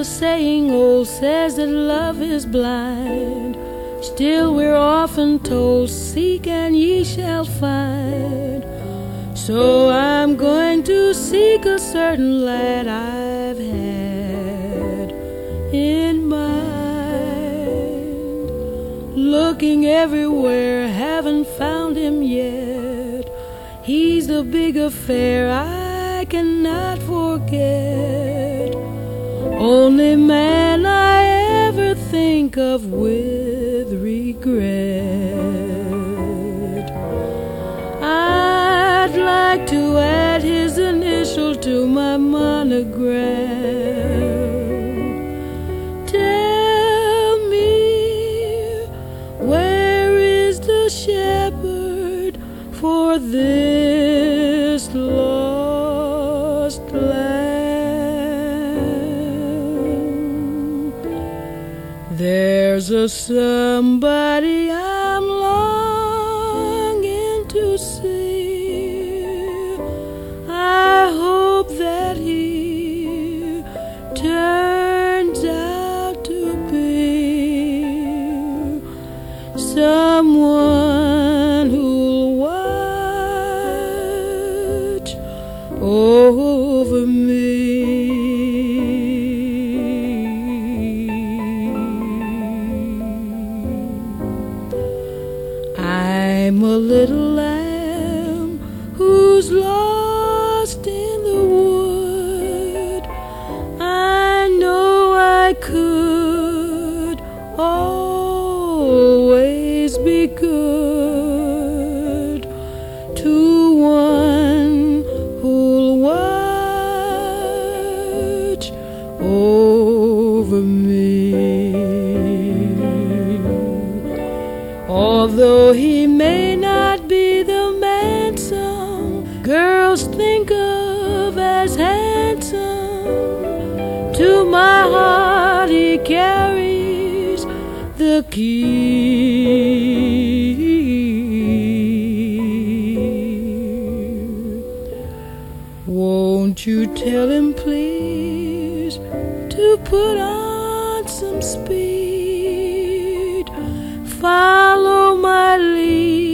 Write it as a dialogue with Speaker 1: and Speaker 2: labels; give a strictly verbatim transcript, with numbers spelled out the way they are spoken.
Speaker 1: the saying old says that love is blind, still we're often told, seek and ye shall find. So I'm going to seek a certain lad I've had in mind, looking everywhere, haven't found him yet. He's a big affair I cannot forget, only man I ever think of with regret. I'd like to add his initial to my monogram. Tell me, where is the shepherd for this lost lamb? There's a somebody I'm longing to see. I hope that he turns out to be someone who'll watch over me. I'm a little lamb who's lost in the wood. I know I could always be good to one who'll watch over me. Although he may not be the man some girls think of as handsome, to my heart he carries the key. Won't you tell him please to put on some speed, follow my lead,